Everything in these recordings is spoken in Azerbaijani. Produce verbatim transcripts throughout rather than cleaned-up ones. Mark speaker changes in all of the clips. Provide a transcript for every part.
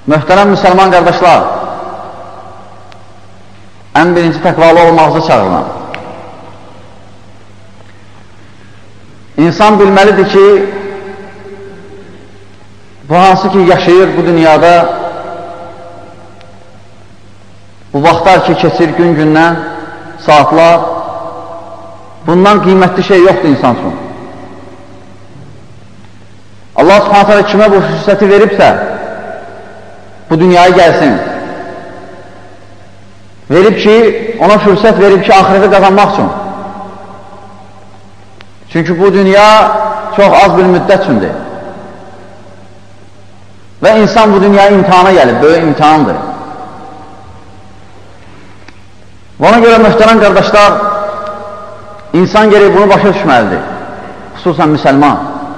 Speaker 1: Möhtərəm müsəlman qardaşlar, ən birinci təqvalı olmağınızı çağırıram. İnsan bilməlidir ki, bu hansı ki yaşayır bu dünyada, bu vaxtlar ki keçir gün-gündən, saatlar, bundan qiymətli şey yoxdur insan üçün. Allah subhanət hələ kimə bu fürsəti veribsə, bu dünyaya gəlsin. Verib ki, ona fürsət verib ki, ahireti qazanmaq üçün. Çünki bu dünya çox az bir müddət üçündür. Və insan bu dünyaya imtihana gəlib, böyük imtihandır. Ona görə möhtərəm qardaşlar, insan gerək bunu başa düşməlidir, xüsusən müsəlman.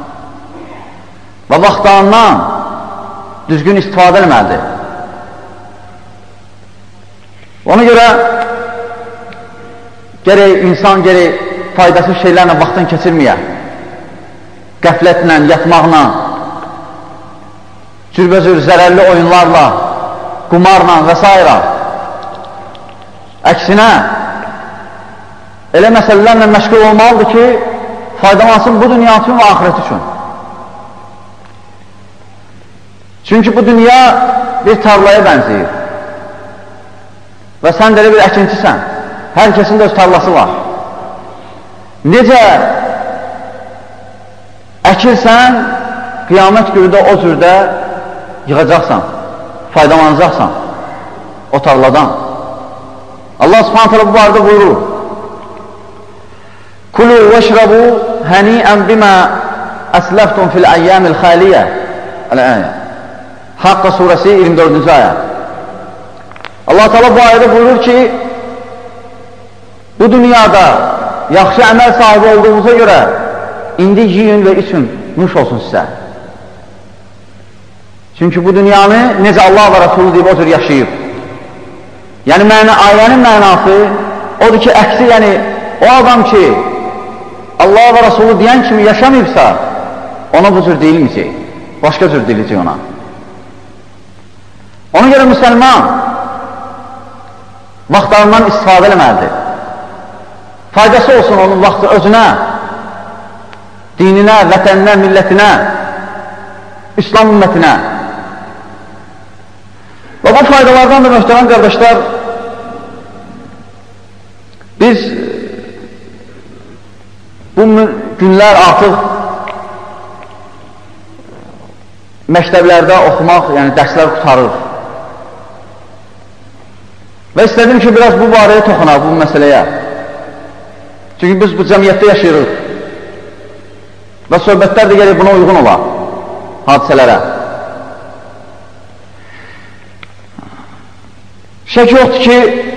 Speaker 1: Və vaxtlarından düzgün istifadə etməlidir. Ona görə gerək insan gerək faydasız şeylərlə vaxtını keçirməyə, qəflətlə, yatmaqla, cürbəcür zərərli oyunlarla, qumarla və s. Əksinə, elə məsələlərlə məşğul olmalıdır ki, faydalansın bu dünya üçün və ahirət üçün. Çünki bu dünya bir tarlaya bənzəyir. Və sən də elə bir əkinçisən. Hər kəsin də öz tarlası var. Necə əkirsən, qiyamət günü də o cürdə yığacaqsan, faydalanacaqsan o tarladan. Allah subhanət hələ bu barədə buyurur. Kulu vəşrəbu həniən bimə əsləftum fil əyyəmil xaliyyə. Əl-əyə. Haqqa surəsi iyirmi dördüncü ayə. Allah Teala bu ayədə buyurur ki, bu dünyada yaxşı əməl sahibi olduğunuza görə indi yiyin və üçün nuş olsun sizə. Çünki bu dünyanı necə Allah və Rasulü deyib o cür yaşayıb. Yəni məna, ayənin mənası odur ki, əksi, yəni o adam ki Allah və Rasulü deyən kimi yaşamayıbsa, ona bu cür deyilməyəcək, başqa cür deyiləcək ona. Ona görə müsəlman vaxtlarından istifadə eləməlidir. Faydası olsun onun vaxtı özünə, dininə, vətəninə, millətinə, İslam ümmətinə. Və bu faydalardan da möhtərəm qardaşlar, biz bu günlər artıq məktəblərdə oxumaq, yəni dərslər qutarır. Və istədim ki, biraz bu barəyə toxunaq, bu məsələyə. Çünki biz bu cəmiyyətdə yaşayırıq. Və söhbətlər də gələk buna uyğun ola, hadisələrə. Şək yoxdur ki,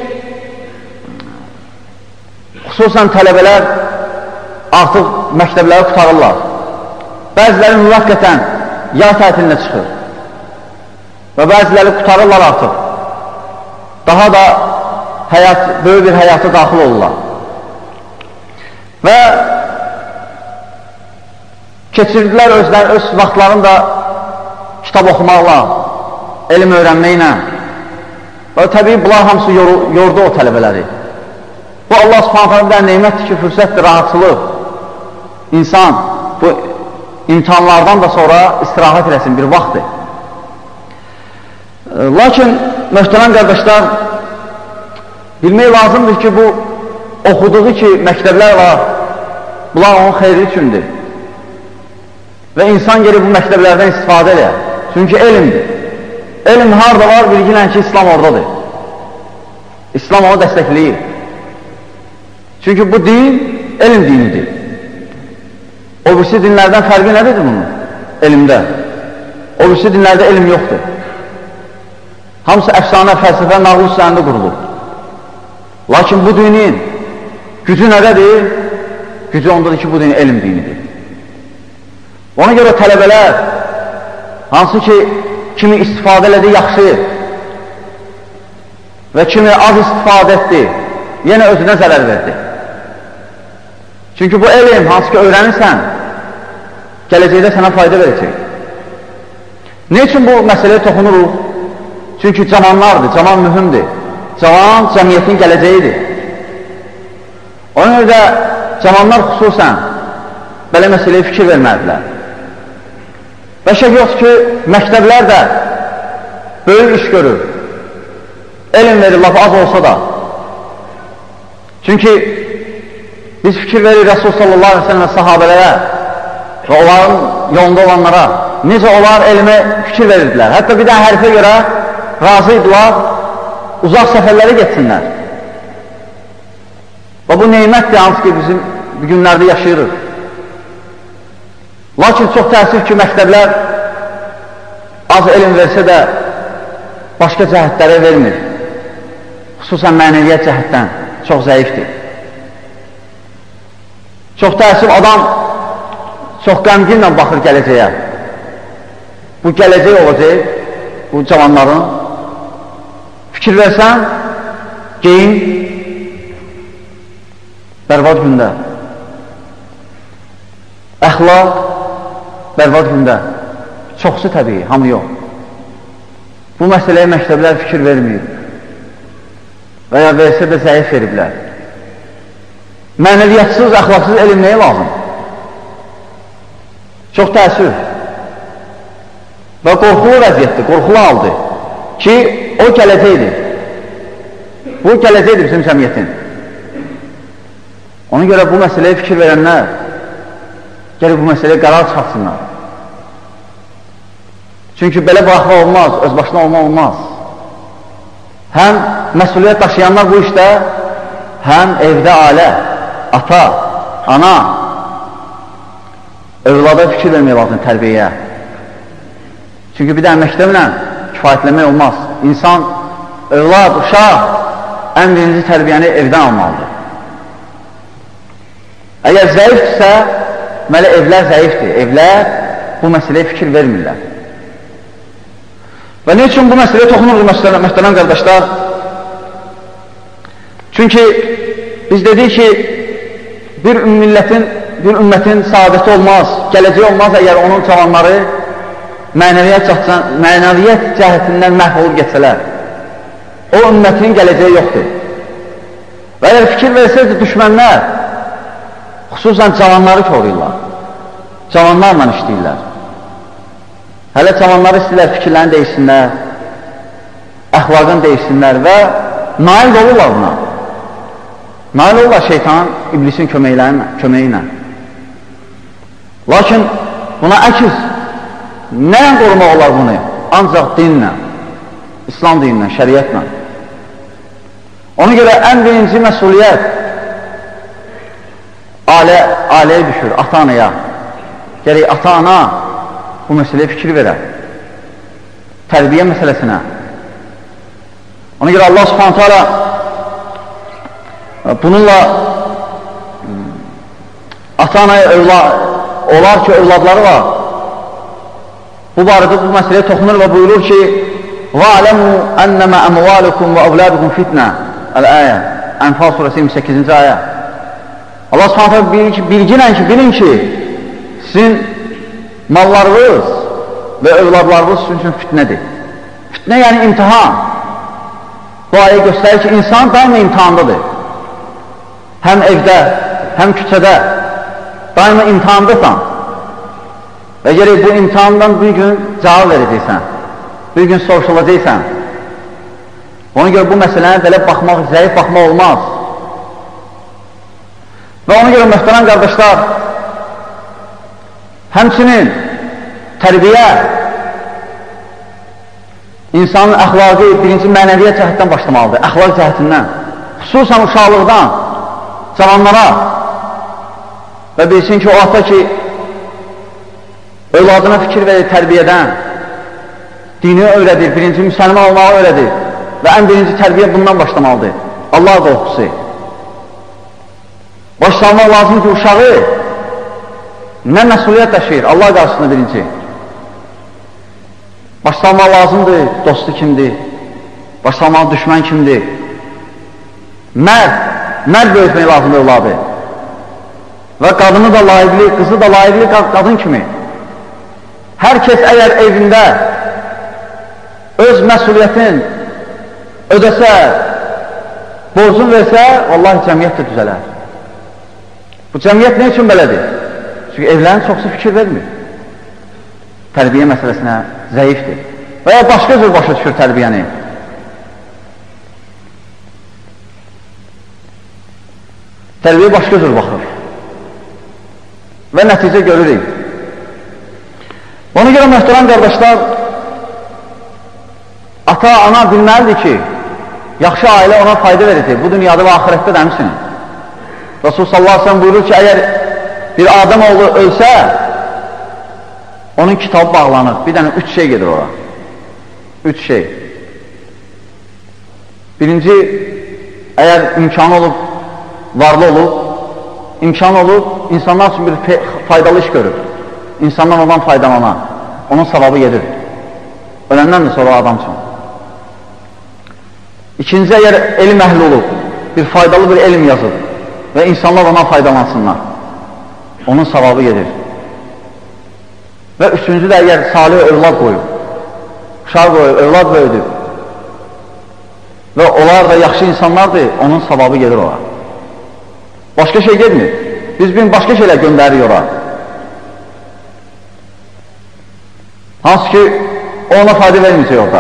Speaker 1: xüsusən tələbələr artıq məktəbləri qutarırlar. Bəziləri müvəqqətən yay tətilinə çıxır. Və bəziləri qutarırlar artıq. Daha da həyat, böyük bir həyata daxil olurlar. Və keçirdilər özləri, öz vaxtlarını da kitab oxumaqla, elm öyrənməklə. Və təbii bunlar hamısı yordu o tələbələri. Bu Allah subhanətə bir neymətdir ki, fürsətdir, rahatçılıq. İnsan bu imtihanlardan da sonra istirahət eləsin bir vaxtdır. Lakin möhtərəm qardaşlar, bilmək lazımdır ki, bu oxuduğu ki, məktəblər var, bunlar onun xeyri üçündür. Və insan gəlib bu məktəblərdən istifadə edir. Çünki elmdir. Elm harada var, bilgilən ki, İslam oradadır. İslam onu dəstəkləyir. Çünki bu din, elm dinidir. O birisi dinlərdən fərqi nədir bunun? Elmdə. O birisi dinlərdə elm yoxdur. Hamısı əfsanə, fəlsəfə, nağıl üstlərində qurulur. Lakin bu dinin gücü nədədir? Gücü ondadır ki, bu din elm dinidir. Ona görə tələbələr, hansı ki, kimi istifadə elədi yaxşı və kimi az istifadə etdi, yenə özünə zərər verdi. Çünki bu elm, hansı ki, öyrənirsən, gələcəkdə sənə fayda verəcək. Ne üçün bu məsələyə toxunuruq? Çünki cavanlardır, cavan mühümdür. Cavan cəmiyyətin gələcəyidir. Ona görə də cavanlar xüsusən belə məsələyə fikir vermədilər. Və şək yoxdur ki, məktəblər də böyük iş görür. Elm verir, laf az olsa da. Çünki biz fikir verir Rəsul sallallahu aleyhi ve sellem sahabələrə və onların yolunda olanlara necə onlar elmə fikir verirdilər. Hətta bir dənə hərfə görə razı idilər, uzaq səfərlərə getsinlər. Və bu neymətdir, hansı ki, bizim bu günlərdə yaşayırıq. Lakin çox təəssüf ki, məktəblər az elm versə də başqa cəhətlərə vermir. Xüsusən mənəviyyət cəhətdən çox zəifdir. Çox təəssüf adam çox qəmginlə baxır gələcəyə. Bu gələcək olacaq, bu cavanların. Fikir versən, geyin, bərbad gündə. Əxlaq, bərbad gündə. Çoxsu təbii, hamı yox. Bu məsələyə məktəblər fikir verməyib. Və ya versə də zəif veriblər. Mənəviyyətsiz, əxlaqsız elm nəyə lazım? Çox təəssüf. Və qorxulu vəziyyətdir, qorxulu haldır ki, o gələcəkdir. Bu gələcəkdir bizim cəmiyyətin. Ona görə bu məsələyə fikir verənlər gəlib bu məsələyə qərar çıxartsınlar. Çünki belə baxma olmaz, öz başına olma olmaz. Həm məsuliyyət daşıyanlar bu işdə, həm evdə ailə, ata, ana, övlada fikir vermək lazım tərbiyəyə. Çünki bir dənə məktəblə kifayətlənmək olmaz. İnsan, övlad, uşaq ən birinci tərbiyəni evdən almalıdır. Əgər zəifdirsə, deməli evlər zəifdir. Evlər bu məsələyə fikir vermirlər. Və nə üçün bu məsələyə toxunuruq mühtərəm qardaşlar? Çünki biz dedik ki, bir millətin, bir ümmətin saadəti olmaz, gələcəyi olmaz əgər onun cavanları mənəviyyət, mənəviyyət cəhətindən məhv olub geçsələr. O ümmətin gələcəyi yoxdur. Və əgər fikir versəydi düşmənlər, xüsusən cavanları koruyurlar, cavanlarla işləyirlər. Hələ cavanları istəyirlər, fikirlərini deyişsinlər, əxlaqını deyişsinlər və nail olurlar buna. Nail olurlar şeytanın, iblisin köməyi ilə. Lakin buna əkiz, nəyə qorumaq olar bunu? Ancaq dinlə, İslam dinlə, şəriətlə. Ona görə ən birinci məsuliyyət ailə, ailəyə düşür, ata-anaya. Gərək ata-ana bu məsələyə fikir verər. Tərbiyə məsələsinə. Ona görə Allah subhanətə alə bununla ata-anaya olar ki, övladları var. Bu barədə bu məsələyə toxunur və buyurur ki, وَعْلَمُوا أَنَّمَا أَمْوَالُكُمْ وَأَوْلَادُكُمْ فِتْنَةً Əl-əyə, Ənfal surəsi iyirmi səkkizinci ayə. Allah subhanətə bilginən ki, bilin ki, sizin mallarınız və övladlarınız sizin üçün fitnədir. Fitnə yəni imtihan. Bu ayə göstərir ki, insan daima imtihandadır. Həm evdə, həm küçədə daima imtihandasan. Və gerək bu imtihandan bir gün cavab verəcəksən, bir gün soruşulacaqsən. Ona görə bu məsələni belə baxmaq, zəif baxmaq olmaz. Və ona görə möhtərəm qardaşlar, həmçinin tərbiyə insanın əxlaqı birinci mənəviyyət cəhətdən başlamalıdır, əxlaq cəhətindən. Xüsusən uşaqlıqdan cavanlara və bilsin ki, o ata ki, övladına fikir verir tərbiyədən, dini öyrədir, birinci müsəlman olmağı öyrədir və ən birinci tərbiyə bundan başlamalıdır. Allah qorxusu. Başlamaq lazım ki, uşağı nə məsuliyyət daşıyır? Allah qarşısında birinci. Başlamaq lazımdır, dostu kimdir? Başlamaq düşmən kimdir? Mərd, mərd böyütmək lazımdır övladı. Və qadını da layiqli, qızı da layiqli qadın kimi. Hər kəs əgər evində öz öz məsuliyyətin ödəsə, borcun versə, vallahi cəmiyyət də düzələr. Bu cəmiyyət nə üçün belədir? Çünki evlərin çoxsu fikir vermir. Tərbiyə məsələsinə zəifdir. Və ya başqa cür başa düşür tərbiyəni. Tərbiyə başqa cür baxır. Və nəticə görürük. Ona görə möhtərəm qardaşlar, ata, ana bilməlidir ki, yaxşı ailə ona fayda verir. Bu dünyada və axirətdə də həmçinin. Rasul sallallahu aleyhi ve sellem buyurur ki, əgər bir adam oğlu ölsə, onun kitabı bağlanır. Bir dənə üç şey gedir ora. Üç şey. Birinci, əgər imkanı olub, varlı olub, imkanı olub, insanlar üçün bir faydalı iş görür. İnsanlar ondan faydalanar. Onun savabı gedir. Öləndən də sonra adam üçün. İkinci, əgər elm əhli olub, bir faydalı bir elm yazıb və insanlar ona faydalansınlar. Onun savabı gedir. Və üçüncü də əgər salih övlad qoyub, uşaq qoyub, övlad böyüdüb və onlar da yaxşı insanlardır, onun savabı gedir ora. Başqa şey gelmir. Biz bin başqa şeylər göndəririk ora. Hansı ki, ona fayda verməyəcək orada.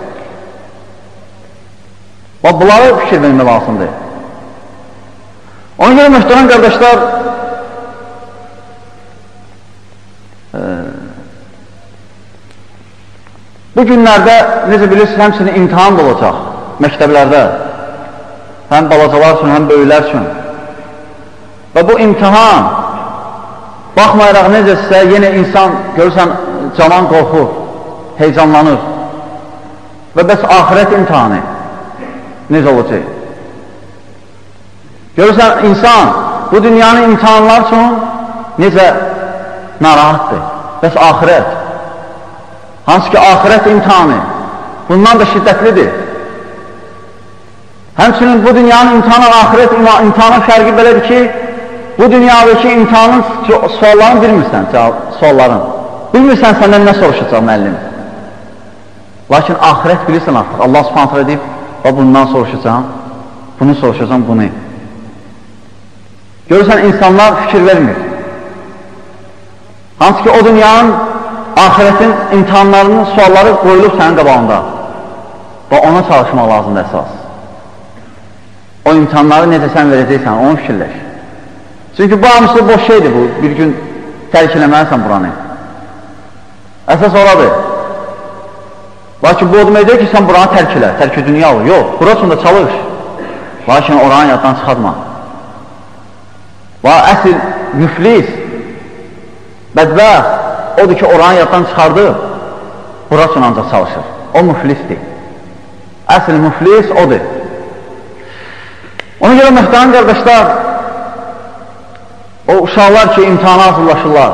Speaker 1: Və bunları fikir vermək lazımdır. Ona görə möhtərəm qardaşlar, e, bu günlərdə, necə bilirsiniz, həmçinin imtihan da olacaq məktəblərdə. Həm balacalar üçün, həm böyüklər üçün. Və bu imtihan, baxmayaraq necəsə, yenə insan, görürsən, cavan qorxur, heyecanlanır. Və bəs ahirət imtihanı necə olacaq? Görürsən, insan bu dünyanın imtihanlar üçün necə narahatdır. Bəs ahirət, hansı ki, ahirət imtihanı bundan da şiddətlidir. Həmçinin bu dünyanın imtihanı, ahirət imtihanı fərqi belədir ki, bu dünyadakı imtihanın suallarını bilmirsən, sualların. Bilmirsən səndən nə soruşacaq müəllim. Lakin ahirət bilirsən artıq. Allah subhanətlə deyib, və bundan soruşacaq, bunu soruşacaq, bunu. Görürsən, insanlar fikir vermir. Hansı ki, o dünyanın, ahirətin imtihanlarının sualları qoyulub sənin qabağında. Və ona çalışmaq lazımdır əsas. O imtihanları necə sən verəcəksən, onu fikirləş. Çünki bu hamısı boş şeydir bu, bir gün tərk eləməlisən buranı. Əsas oradır. Lakin bu o demək deyir ki, sən buranı tərk elə, tərk-i dünya olur. Yox, burasında çalış. Lakin oranı yaddan çıxartma. Və əsl müflis, bədbəxt, odur ki, oranı yaddan çıxardı, burasını ancaq çalışır. O müflisdir. Əsl müflis odur. Ona görə möhtərəm qardaşlar, o uşaqlar ki, imtihana hazırlaşırlar,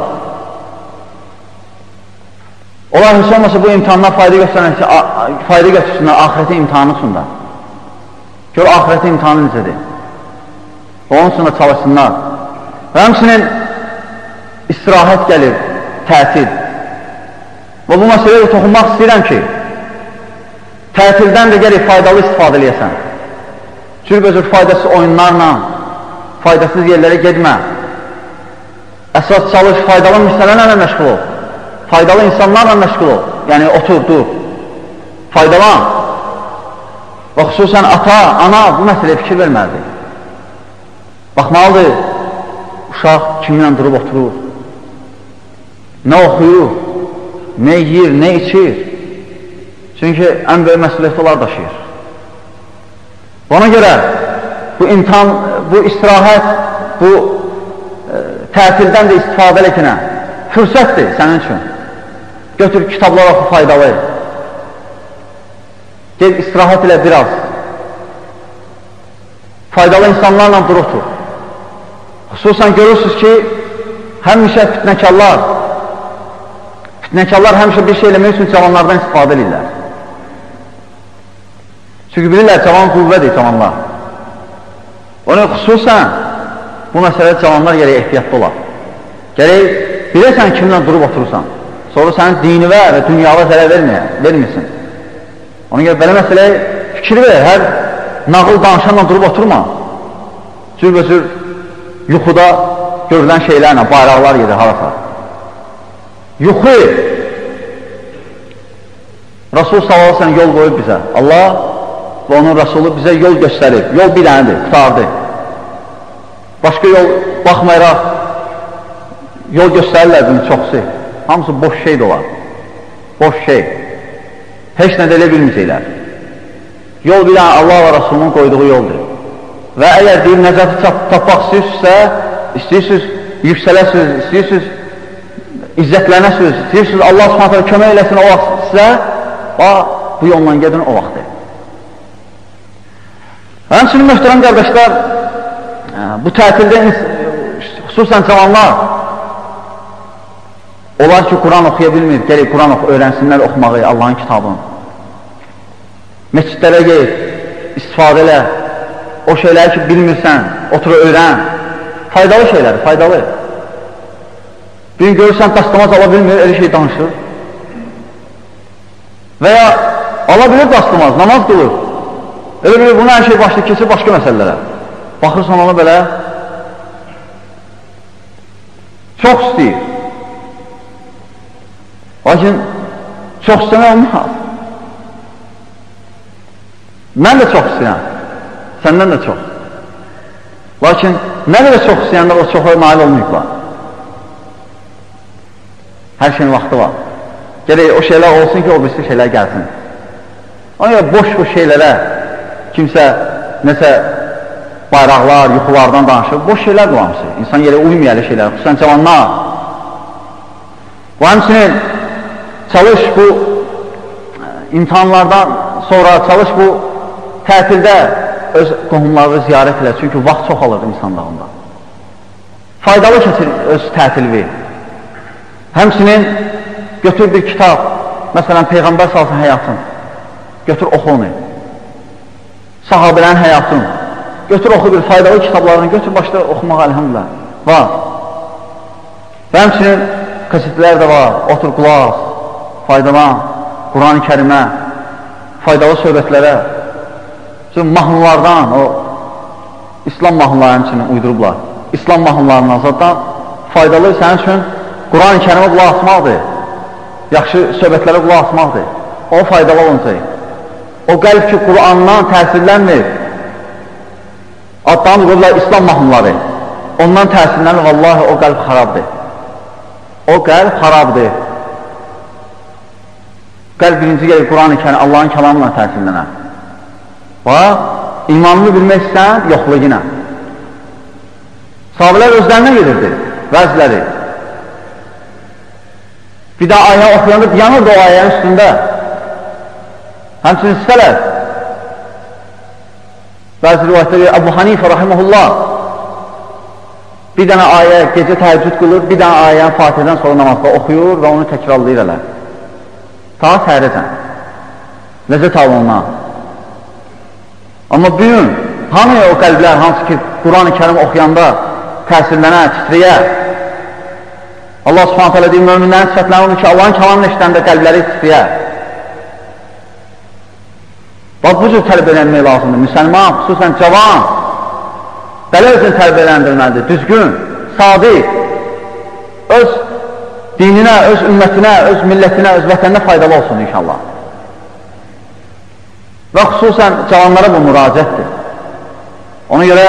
Speaker 1: onlar heç olmasa bu imtihandan fayda götürsünlər ahirətin imtihanı üçün də. Gör, ahirətin imtihanı necədir? Onun üçün də çalışsınlar. Və həmçinin istirahət gəlir, tətil. Və bu məsələyə toxunmaq istəyirəm ki, tətildən də gəlib faydalı istifadə eləyəsən. Cürbəcür faydasız oyunlarla, faydasız yerlərə gedmə. Əsas çalış, faydalı məsələlərlə məşğul ol. Faydalı insanlarla məşğul ol. Yəni, otur, dur. Faydalan. Və xüsusən ata, ana bu məsələyə fikir verməlidir. Baxmalıdır, uşaq kiminlə durub oturur. Nə oxuyur, nə yiyir, nə içir. Çünki ən böyük məsuliyyəti onlar daşıyır. Ona görə bu imtihan, bu istirahət, bu e, tətildən də istifadə eləkinə fürsətdir sənin üçün. Götür kitablar oxu faydalı. Gel istirahət ilə biraz. Faydalı insanlarla duruqdur. Xüsusən görürsünüz ki, həmişə fitnəkarlar, fitnəkarlar həmişə bir şey eləmək üçün cavanlardan istifadə edirlər. Çünki bilirlər, cavan qüvvədir cavanlar. Ona xüsusən bu məsələdə cavanlar gərək ehtiyatlı olar. Gərək bilirsən kimlə durub oturursan. Sonra sənin dinivə və dünyava zərər vermirsin. Ona görə belə məsələyə fikir ver, hər nağıl danışanla durub oturma. Cürbəcür yuxuda görülən şeylərlə, bayraqlar gedir harasa. Yuxu, Rasul sallallahu aleyhi ve sellem yol qoyub bizə. Allah və onun Rasulü bizə yol göstərib. Yol bir dənidir, qutardı. Başqa yol baxmayaraq yol göstərirlər bunu çoxsu. Hamısı boş şey də olar. Boş şey. Heç nə də elə bilməyəcəklər. Yol bir dənə Allah və Rasulunun qoyduğu yoldur. Və əgər deyil, nəcəti tapmaq istəyirsinizsə, istəyirsiniz, yüksələsiniz, istəyirsiniz, izzətlənəsiniz, istəyirsiniz, Allah subhanətlə kömək eləsin o vaxt sizə, bu yolla gedin o vaxtdır. Həmçinin möhtərəm qardaşlar, bu tətildə xüsusən cavanlar onlar ki, Quran oxuya bilmir, gələk Quran öyrənsinlər oxumağı, Allahın kitabını. Məscidlərə geyir, istifadə elə, o şeyləri ki, bilmirsən, otur öyrən. Faydalı şeylər, faydalı. Bir gün görürsən, dastamaz ala bilmir, elə şey danışır. Və ya ala bilir dastamaz, namaz qılır. Elə bilir, bunu hər şey başlayıb keçir başqa məsələlərə. Baxırsan ona belə, çox istəyir. Lakin, çox istəmə olmaz. Mən də çox istəyəm, səndən də çox. Lakin, nə qədər çox istəyəndə o çoxlara nail olmayıblar. Hər şeyin vaxtı var. Gələk, o şeylər olsun ki, o birisi şeylər gəlsin. Ona görə boş-boş şeylərə kimsə, nəsə bayraqlar, yuxulardan danışır, boş şeylər qılamısı. İnsan yerə uymayalı şeylər, xüsusən cavanlar. Bu həmçinin çalış bu imtihanlardan sonra, çalış bu tətildə öz qohumları ziyarət elə, çünki vaxt çox alır insanlarında. Faydalı keçir öz tətilvi. Həmçinin götür bir kitab, məsələn, Peyğəmbər salsın həyatın, götür oxu onu. Sahabələrin həyatın, götür oxu bir faydalı kitablarını, götür başda oxumağa, əlhamdülillah, var. Və həmçinin kasetlər də var, otur qulaq, faydalan, Quran-ı Kərimə, faydalı söhbətlərə, çünki mahnılardan, o İslam mahnıları həmçinin uydurublar. İslam mahnılarından zaten faydalı sənin üçün Quran-ı Kərimə qulaq asmaqdır, yaxşı söhbətlərə qulaq asmaqdır. O faydalı olacaq. O qəlb ki, Qurandan təsirlənmir, addan qururlar İslam mahnıları, ondan təsirlənmir, vallahi o qəlb xarabdır. O qəlb xarabdır. Qəlb birinci gəlir Quran-ı Kərim, Allahın kəlamına təsirlənər. Bax, imanını bilmək istəyən, yoxluq yine. Sahabələr özlərindən gedirdi, vəzləri. Bir daha ayə oxuyandı, yanırdı o ayənin üstündə. Həmçinin sələf. Bəzi rivayətləri Əbu Hanifə rahiməhullah bir dənə ayə gecə təəccüd qılır, bir dənə ayəni Fatihədən sonra namazda oxuyur və onu təkrarlayır elə. Ta səhərəcən. Ləzzət alınlar. Amma bugün hanı o qəlblər, hansı ki Quran-ı Kərim oxuyanda təsirlənə, titriyə. Allah subhanət hələ deyir, möminlərin sifətləri olur ki, Allahın kəlamını eşitəndə qəlbləri titriyə. Bax, bu cür tərbiyələnmək lazımdır. Müsəlman, xüsusən cavan, belə özünü tərbiyələndirməlidir, düzgün, sadiq, öz dininə, öz ümmətinə, öz millətinə, öz vətəninə faydalı olsun inşallah. Və xüsusən cavanlara bu müraciətdir. Ona görə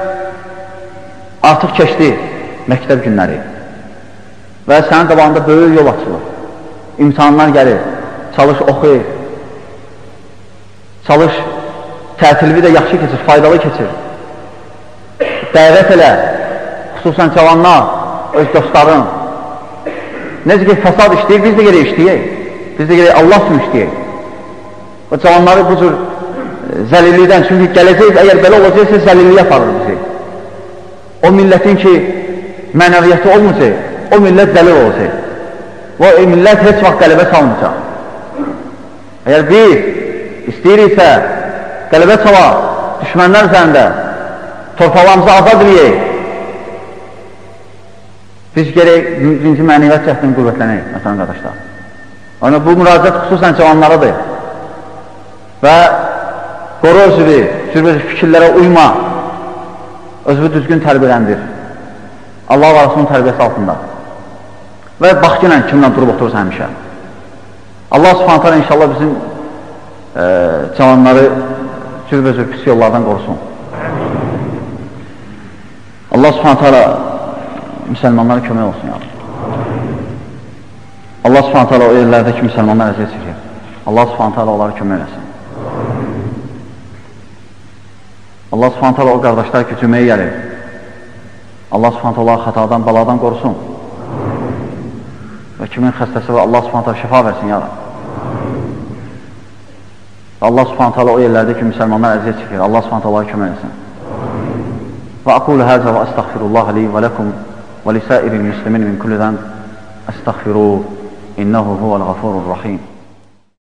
Speaker 1: artıq keçdi məktəb günləri və sənin qabağında böyük yol açılır. İmtihanlar gəlir, çalış, oxu, çalış, tətilvi də yaxşı keçir, faydalı keçir. Dəvət elə, xüsusən cavanlar, öz dostların. Necə ki, fəsad işləyir, biz də gerək işləyək. Biz də gerək Allah üçün işləyək. O cavanları bu cür zəlillikdən, çünki gələcək, əgər belə olacaqsa, zəlilliyə aparır bizi. O millətin ki, mənəviyyəti olmayacaq, o millət zəlil olacaq. O millət heç vaxt qələbə salmayacaq. Əgər biz istəyiriksə, qələbə çalaq, düşmənlər üzərində, torpaqlarımızı azad edək, biz gerək birinci mənəviyyət cəhdini qüvvətlənək, məsələn, qardaşlar. Yəni, bu müraciət xüsusən cavanlaradır. və qoru özünü, cürbəcə fikirlərə uyma, özünü düzgün tərbiyələndir. Allah və Rasulun tərbiyəsi altında. Və bax ki, kimlə durub oturursa həmişə. Allah subhanət hələ inşallah bizim e, cavanları cürbəcə pis yollardan qorusun. Allah subhanət hələ müsəlmanlara kömək olsun. Ya. Allah subhanət hələ o yerlərdəki müsəlmanlar əziyyət çəkir. Allah subhanət hələ onları kömək eləsin. Allah subhanət hələ o qardaşlar ki, cüməyə gəlir. Allah subhanət hələ xatadan, baladan qorusun. Və kimin xəstəsi var, Allah subhanət hələ şifa versin, ya. Allah subhanət hələ o yerlərdəki müsəlmanlar əziyyət çəkir. Allah subhanət hələ kömək eləsin. Və aqulu həzə və əstəğfirullah li və ləkum və lisəiril müslimin min kulli zənd əstəğfiruh. İnnehu huvəl-ğafurur-rahim.